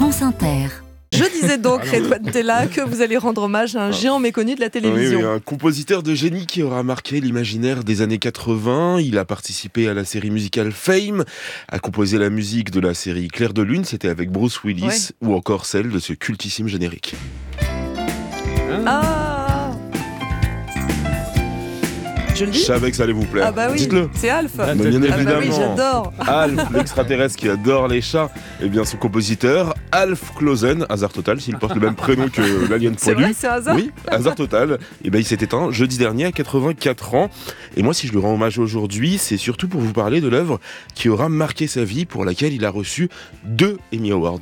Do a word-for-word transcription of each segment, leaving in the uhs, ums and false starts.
France Inter. Je disais donc, Redouane Tella, que vous allez rendre hommage à un géant méconnu de la télévision. Oui, oui, un compositeur de génie qui aura marqué l'imaginaire des années quatre-vingts. Il a participé à la série musicale Fame, a composé la musique de la série Clair de Lune, c'était avec Bruce Willis, ouais. Ou encore celle de ce cultissime générique. Ah Je le dis ? Je savais que ça allait vous plaire. Ah bah oui, dites-le. C'est Alf. Ah, bien évidemment. Ah bah oui, j'adore. Alf, l'extraterrestre qui adore les chats. Eh bien, son compositeur, Alf Clausen, hasard total, s'il porte le même prénom que l'alien C'est poilu. vrai, c'est hasard. Oui, hasard total. Et ben, il s'est éteint jeudi dernier à quatre-vingt-quatre ans. Et moi, si je lui rends hommage aujourd'hui, c'est surtout pour vous parler de l'œuvre qui aura marqué sa vie, pour laquelle il a reçu deux Emmy Awards.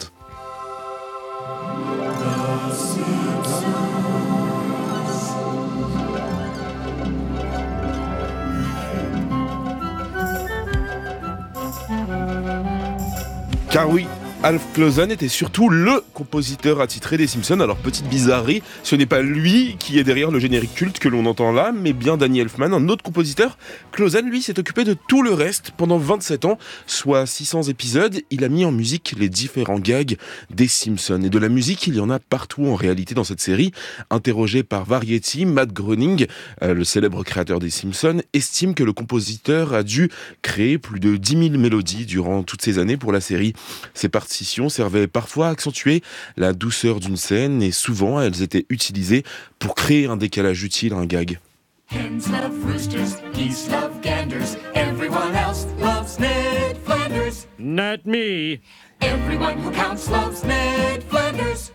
Car oui, Alf Clausen était surtout le compositeur attitré des Simpsons. Alors, petite bizarrerie, ce n'est pas lui qui est derrière le générique culte que l'on entend là, mais bien Danny Elfman, un autre compositeur. Clausen, lui, s'est occupé de tout le reste pendant vingt-sept ans, soit six cents épisodes. Il a mis en musique les différents gags des Simpsons. Et de la musique, il y en a partout en réalité dans cette série. Interrogé par Variety, Matt Groening, euh, le célèbre créateur des Simpsons, estime que le compositeur a dû créer plus de dix mille mélodies durant toutes ces années pour la série. Ces partitions servaient parfois à accentuer la douceur d'une scène et souvent elles étaient utilisées pour créer un décalage utile à un gag. Hens love roosters, geese love ganders, everyone else loves Ned Flanders. Not me. Everyone who counts loves Ned Flanders.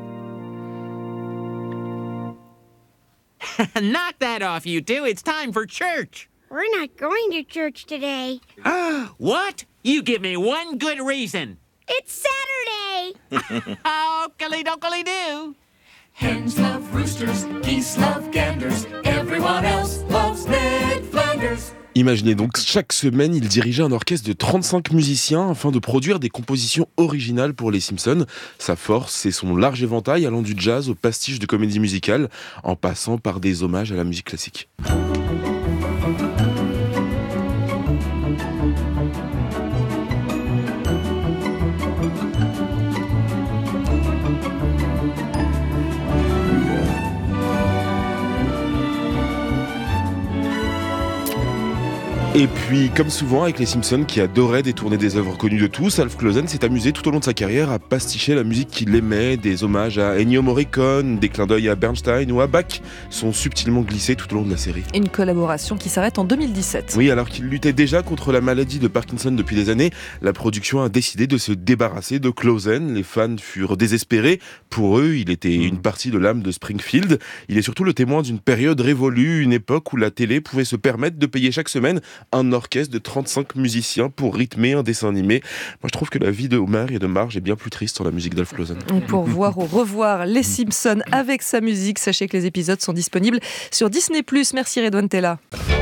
Knock that off, you two. It's time for church. We're not going to church today. What? You give me one good reason. It's Saturday! Oakley-dokley-doo. Hens love roosters, geese love ganders, everyone else loves Ned Flanders. Imaginez donc, chaque semaine, il dirigeait un orchestre de trente-cinq musiciens afin de produire des compositions originales pour les Simpsons. Sa force, c'est son large éventail allant du jazz au pastiche de comédie musicale, en passant par des hommages à la musique classique. Et puis, comme souvent avec les Simpsons qui adoraient détourner des œuvres connues de tous, Alf Clausen s'est amusé tout au long de sa carrière à pasticher la musique qu'il aimait. Des hommages à Ennio Morricone, des clins d'œil à Bernstein ou à Bach sont subtilement glissés tout au long de la série. Une collaboration qui s'arrête en deux mille dix-sept. Oui, alors qu'il luttait déjà contre la maladie de Parkinson depuis des années, la production a décidé de se débarrasser de Clausen. Les fans furent désespérés. Pour eux, il était une partie de l'âme de Springfield. Il est surtout le témoin d'une période révolue, une époque où la télé pouvait se permettre de payer chaque semaine un orchestre de trente-cinq musiciens pour rythmer un dessin animé. Moi, je trouve que la vie de Homer et de Marge est bien plus triste sans la musique d'Alf Clausen. Pour voir ou revoir les Simpsons avec sa musique, sachez que les épisodes sont disponibles sur Disney plus. Merci Redouane Tella.